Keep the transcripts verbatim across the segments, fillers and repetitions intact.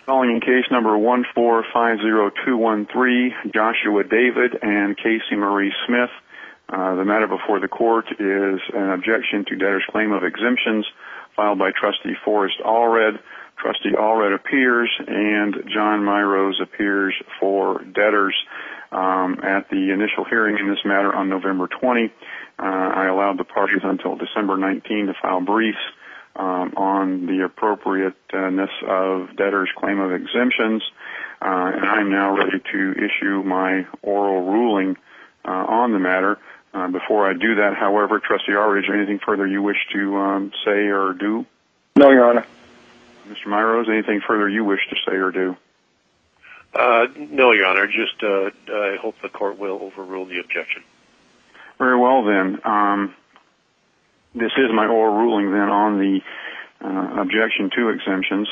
Calling in case number one four five zero two one three, Joshua David and Casey Marie Smith. Uh, the matter before the court is an objection to debtor's claim of exemptions filed by Trustee Forrest Allred. Trustee Allred appears, and John Myrose appears for debtors. Um, at the initial hearing in this matter on November twentieth, uh, I allowed the parties until December nineteenth to file briefs um, on the appropriateness of debtor's claim of exemptions, uh, and I'm now ready to issue my oral ruling uh, on the matter. Uh, before I do that, however, Trustee Allred, is there anything further you wish to um, say or do? No, Your Honor. Mister Myrose, anything further you wish to say or do? Uh, no, Your Honor. Just uh, I hope the court will overrule the objection. Very well, then. Um, this is my oral ruling, then, on the uh, objection to exemptions.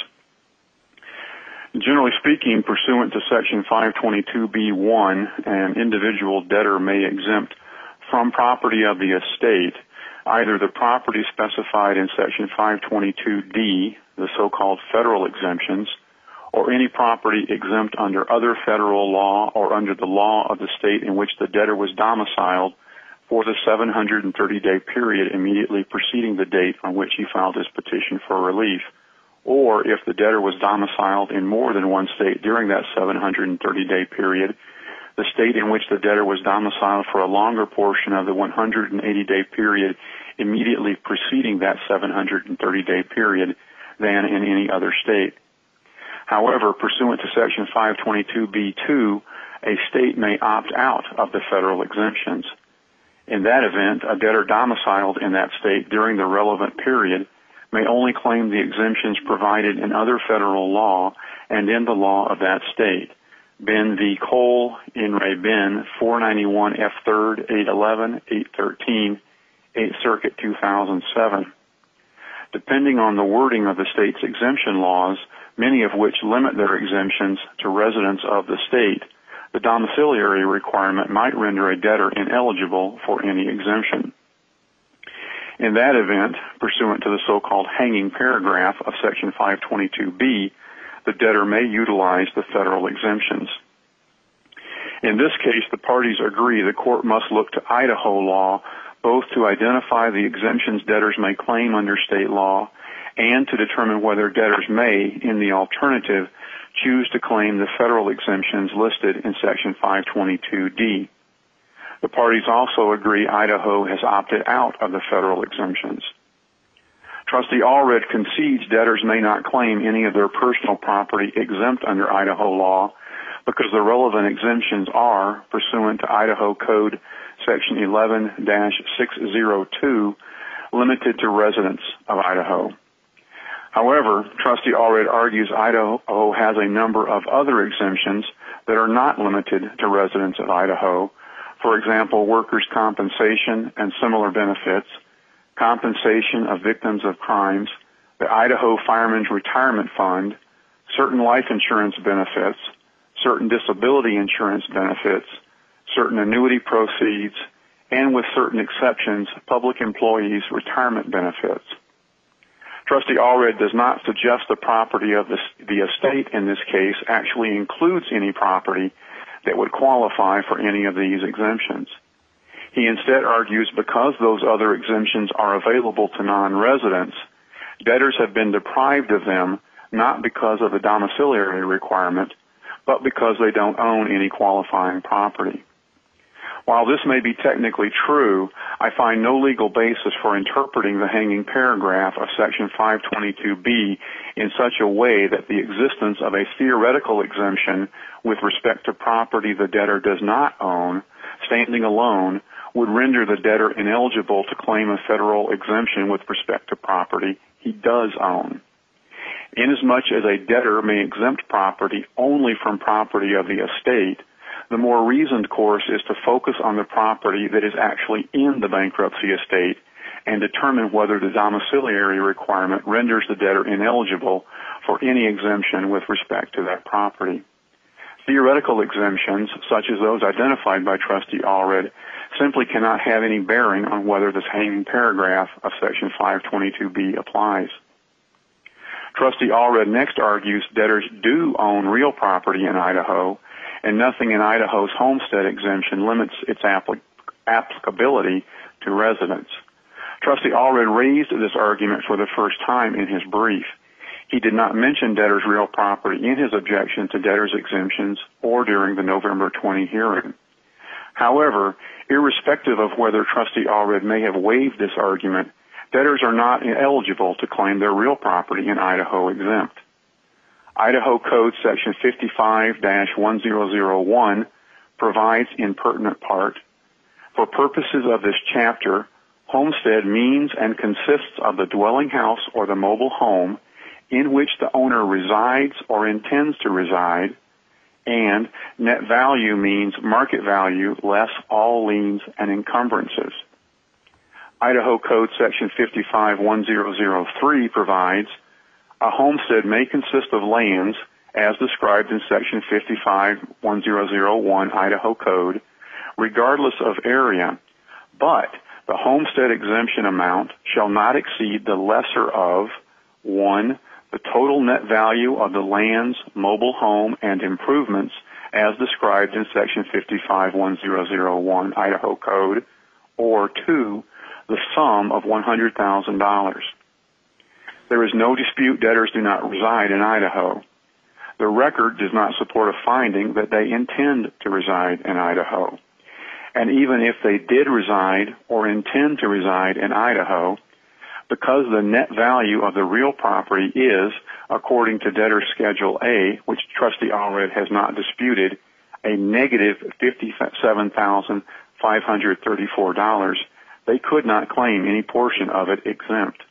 Generally speaking, pursuant to Section five twenty-two B one, an individual debtor may exempt from property of the estate either the property specified in Section five twenty-two D, the so-called federal exemptions, or any property exempt under other federal law or under the law of the state in which the debtor was domiciled for the seven hundred thirty day period immediately preceding the date on which he filed his petition for relief, or if the debtor was domiciled in more than one state during that seven hundred thirty day period, the state in which the debtor was domiciled for a longer portion of the one hundred eighty day period immediately preceding that seven hundred thirty day period than in any other state. However, pursuant to Section five twenty-two B two, a state may opt out of the federal exemptions. In that event, a debtor domiciled in that state during the relevant period may only claim the exemptions provided in other federal law and in the law of that state. Ben v. Cole, in re Ben, four ninety-one F third, eight eleven, eight thirteen, eighth Circuit, two thousand seven. Depending on the wording of the state's exemption laws, many of which limit their exemptions to residents of the state, the domiciliary requirement might render a debtor ineligible for any exemption. In that event, pursuant to the so-called hanging paragraph of Section five twenty-two B, the debtor may utilize the federal exemptions. In this case, the parties agree the court must look to Idaho law both to identify the exemptions debtors may claim under state law and to determine whether debtors may, in the alternative, choose to claim the federal exemptions listed in Section five twenty-two D. The parties also agree Idaho has opted out of the federal exemptions. Trustee Allred concedes debtors may not claim any of their personal property exempt under Idaho law because the relevant exemptions are, pursuant to Idaho Code Section eleven dash six oh two, limited to residents of Idaho. However, Trustee Allred argues Idaho has a number of other exemptions that are not limited to residents of Idaho. For example, workers' compensation and similar benefits, compensation of victims of crimes, the Idaho Firemen's Retirement Fund, certain life insurance benefits, certain disability insurance benefits, certain annuity proceeds, and with certain exceptions, public employees' retirement benefits. Trustee Allred does not suggest the property of the, the estate in this case actually includes any property that would qualify for any of these exemptions. He instead argues because those other exemptions are available to non-residents, debtors have been deprived of them not because of the domiciliary requirement, but because they don't own any qualifying property. While this may be technically true, I find no legal basis for interpreting the hanging paragraph of Section five twenty-two B in such a way that the existence of a theoretical exemption with respect to property the debtor does not own, standing alone, would render the debtor ineligible to claim a federal exemption with respect to property he does own. Inasmuch as a debtor may exempt property only from property of the estate, the more reasoned course is to focus on the property that is actually in the bankruptcy estate and determine whether the domiciliary requirement renders the debtor ineligible for any exemption with respect to that property. Theoretical exemptions, such as those identified by Trustee Allred, simply cannot have any bearing on whether this hanging paragraph of Section five twenty-two B applies. Trustee Allred next argues debtors do own real property in Idaho, and nothing in Idaho's homestead exemption limits its applic- applicability to residents. Trustee Allred raised this argument for the first time in his brief. He did not mention debtors' real property in his objection to debtors' exemptions or during the November twentieth hearing. However, irrespective of whether Trustee Allred may have waived this argument, debtors are not eligible to claim their real property in Idaho exempt. Idaho Code Section fifty-five dash one thousand one provides in pertinent part, for purposes of this chapter, homestead means and consists of the dwelling house or the mobile home in which the owner resides or intends to reside, and net value means market value less all liens and encumbrances. Idaho Code Section fifty-five dash one thousand three provides, a homestead may consist of lands as described in Section fifty-five dash one thousand one Idaho Code, regardless of area, but the homestead exemption amount shall not exceed the lesser of one, the total net value of the land's mobile home and improvements as described in Section fifty-five dash one thousand one Idaho Code, or two, the sum of one hundred thousand dollars. There is no dispute debtors do not reside in Idaho. The record does not support a finding that they intend to reside in Idaho. And even if they did reside or intend to reside in Idaho, because the net value of the real property is, according to Debtor's Schedule A, which Trustee Allred has not disputed, a negative fifty-seven thousand five hundred thirty-four dollars, they could not claim any portion of it exempt.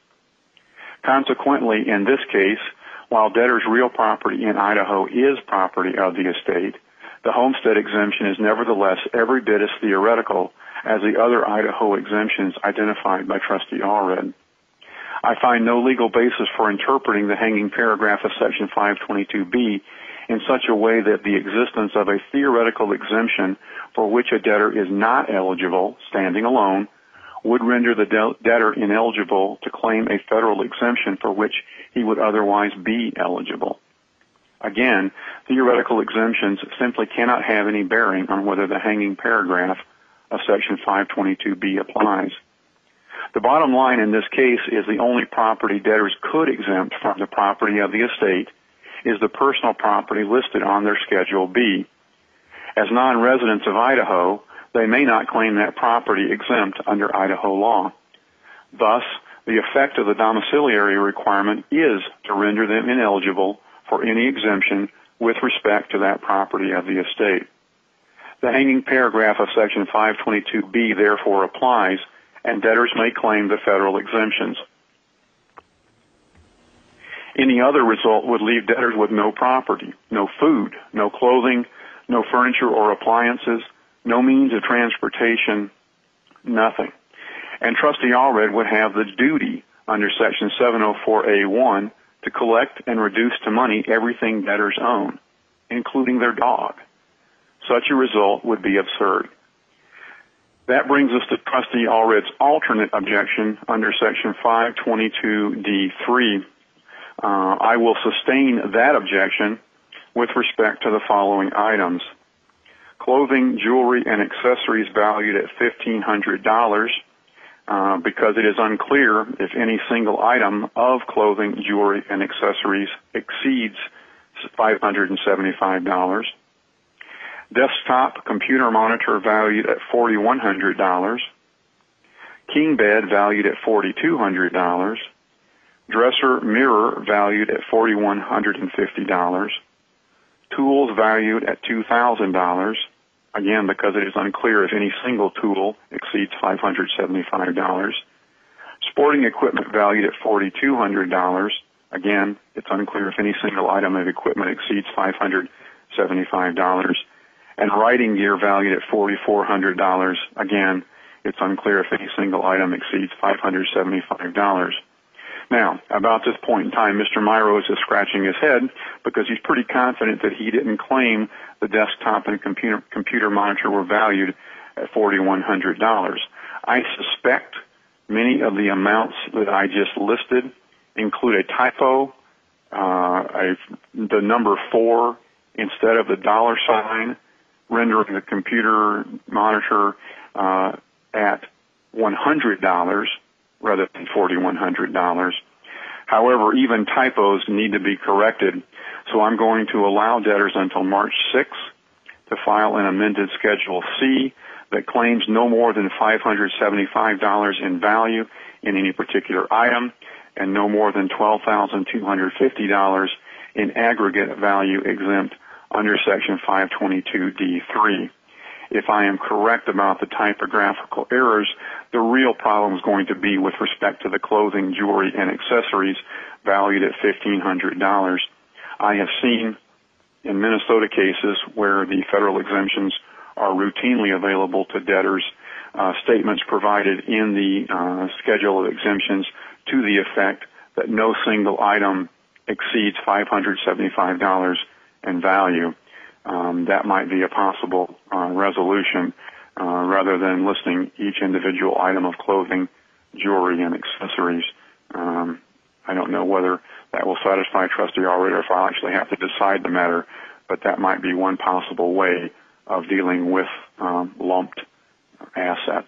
Consequently, in this case, while debtor's real property in Idaho is property of the estate, the homestead exemption is nevertheless every bit as theoretical as the other Idaho exemptions identified by Trustee Allred. I find no legal basis for interpreting the hanging paragraph of Section five twenty-two B in such a way that the existence of a theoretical exemption for which a debtor is not eligible, standing alone, would render the de- debtor ineligible to claim a federal exemption for which he would otherwise be eligible. Again, theoretical exemptions simply cannot have any bearing on whether the hanging paragraph of Section five twenty-two B applies. The bottom line in this case is the only property debtors could exempt from the property of the estate is the personal property listed on their Schedule B. As non-residents of Idaho, they may not claim that property exempt under Idaho law. Thus, the effect of the domiciliary requirement is to render them ineligible for any exemption with respect to that property of the estate. The hanging paragraph of Section five twenty-two B therefore applies, and debtors may claim the federal exemptions. Any other result would leave debtors with no property, no food, no clothing, no furniture or appliances, no means of transportation, nothing. And Trustee Allred would have the duty under Section seven oh four A one to collect and reduce to money everything debtors own, including their dog. Such a result would be absurd. That brings us to Trustee Allred's alternate objection under Section five twenty-two D three. Uh, I will sustain that objection with respect to the following items. Clothing, jewelry, and accessories valued at fifteen hundred dollars uh, because it is unclear if any single item of clothing, jewelry, and accessories exceeds five hundred seventy-five dollars. Desktop computer monitor valued at four thousand one hundred dollars. King bed valued at four thousand two hundred dollars. Dresser mirror valued at four thousand one hundred fifty dollars. Tools valued at two thousand dollars, again because it is unclear if any single tool exceeds five hundred seventy-five dollars. Sporting equipment valued at four thousand two hundred dollars, again it's unclear if any single item of equipment exceeds five hundred seventy-five dollars. And writing gear valued at four thousand four hundred dollars, again it's unclear if any single item exceeds five hundred seventy-five dollars. Now, about this point in time, Mister Myro is just scratching his head because he's pretty confident that he didn't claim the desktop and computer, computer monitor were valued at four thousand one hundred dollars. I suspect many of the amounts that I just listed include a typo, uh, a, the number four instead of the dollar sign, rendering the computer monitor uh, at one hundred dollars rather than four thousand one hundred dollars. However, even typos need to be corrected, so I'm going to allow debtors until March sixth to file an amended Schedule C that claims no more than five hundred seventy-five dollars in value in any particular item and no more than twelve thousand two hundred fifty dollars in aggregate value exempt under Section five twenty-two D three. If I am correct about the typographical errors, the real problem is going to be with respect to the clothing, jewelry, and accessories valued at fifteen hundred dollars. I have seen in Minnesota cases where the federal exemptions are routinely available to debtors, uh, statements provided in the uh, schedule of exemptions to the effect that no single item exceeds five hundred seventy-five dollars in value. Um, that might be a possible uh, resolution uh, rather than listing each individual item of clothing, jewelry, and accessories. Um, I don't know whether that will satisfy Trustee Allred or if I'll actually have to decide the matter, but that might be one possible way of dealing with um, lumped assets.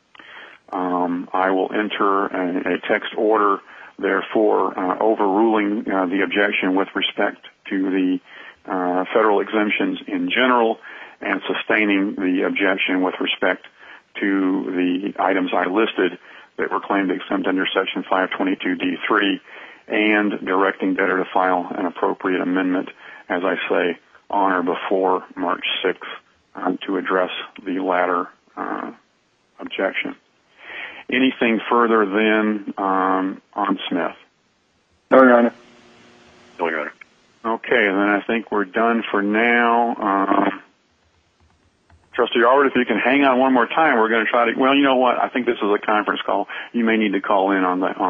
Um, I will enter a, a text order, therefore, uh, overruling uh, the objection with respect to the uh, federal exemptions in general and sustaining the objection with respect to the items I listed that were claimed exempt under Section five twenty-two D three and directing debtor to file an appropriate amendment, as I say, on or before March sixth um, to address the latter uh, objection. Anything further then um, on Smith? No, Your Honor. No, Your Honor. Okay, then I think we're done for now. Um, Trustee Allred, if you can hang on one more time, we're going to try to, well, you know what? I think this is a conference call. You may need to call in on the, on